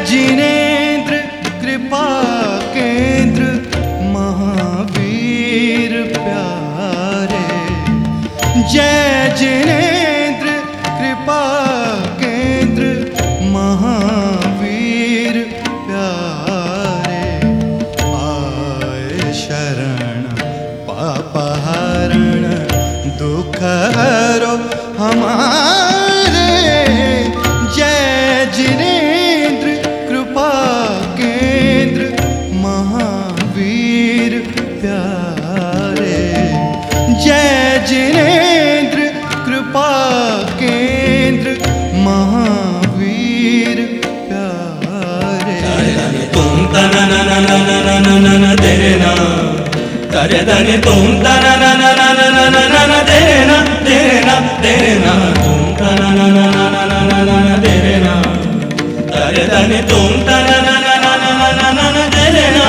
जिनेन्द्र कृपा केंद्र महावीर प्यारे। जय जिनेन्द्र कृपा केंद्र महावीर प्यारे। आए शरण पाप हरण दुख हरो हमारे। जय जिनेन्द्र कृपा केंद्र महावीर प्यारे। जय जिनेन्द्र कृपा केंद्र महावीर प्यारे। तुम तना ना ना ना ना ना ना ना ना तेरे ना तारे धनी तुम तना ना ना ना ना ना ना ना ना तेरे ना तेरे ना तेरे ना तुम तना ना ना ना ना ना ना ना ना तेरे ना तारे धनी तुम तना ना ना ना ना ना ना ना ना तेरे ना।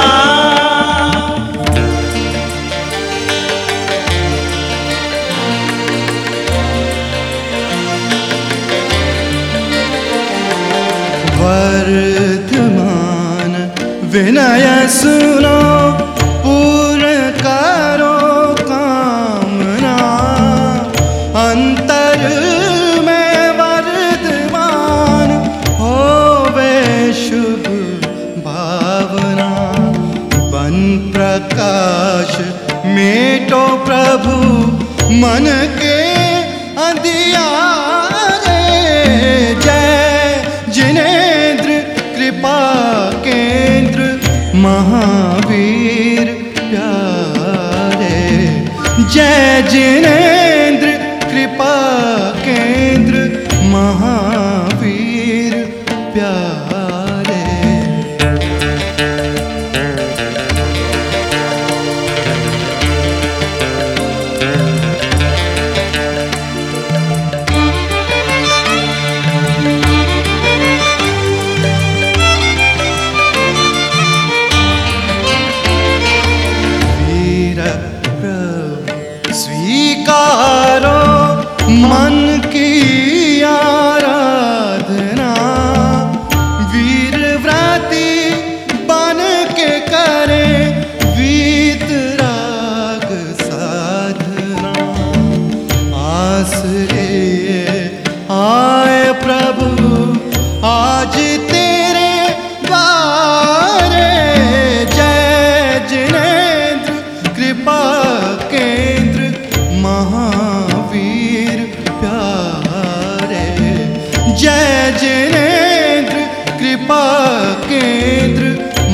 वर्धमान विनय सुनो पूर्ण करो कामना। अंतर में वर्धमान होवे शुभ भावना। बन प्रकाश मेटो प्रभु मन के अंधियारे। जय जिनेन्द्र कृपा केंद्र महावीर प्यारे। जय जिनेन्द्र कृपा केंद्र महावीर प्यारे। स्वीकारो मन की आराधना। वीर व्रती बन के करे वीतराग साधना। आश्रय आए प्रभु आज तेरे द्वारे। जय जिनेन्द्र कृपा केंद्र महावीर प्यारे। जय जिनेन्द्र कृपा केंद्र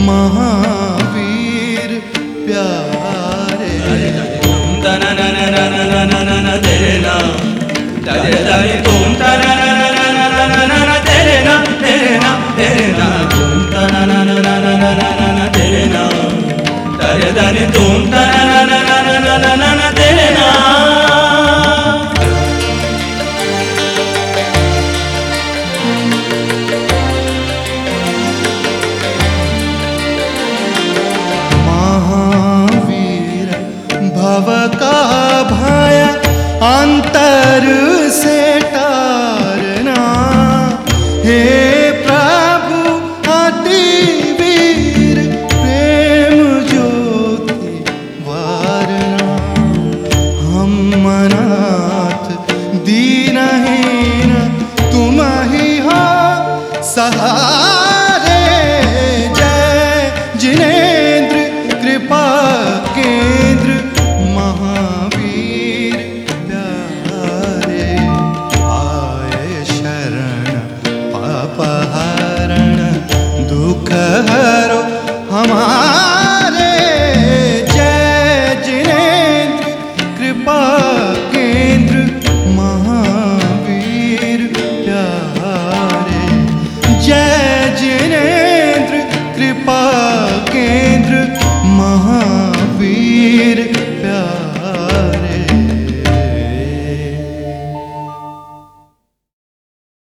महावीर प्यारे। तुम तना ना ना ना ना ना ना ना ना तेरे ना तारे धनी तुम तना ना ना ना ना ना ना ना ना तेरे ना तेरे ना तेरे ना तुम तना ना ना ना ना ना ना ना ना तेरे ना तारे धनी तुम तना ना ना ना ना ना ना ना ना तेरे ना। महावीर भव का भय अंतर से तारना। हे प्रभु अति वीर प्रेम ज्योति वारना। हम अनाथ दीनहीन तुम ही हो सहारे। जय जिनेन्द्र कृपा केंद्र महावीर प्यारे। आए शरण पाप हरण दुख हरो हमारे। जय जिनेन्द्र कृपा केंद्र महावीर प्यारे। जय जिनेन्द्र कृपा केंद्र महा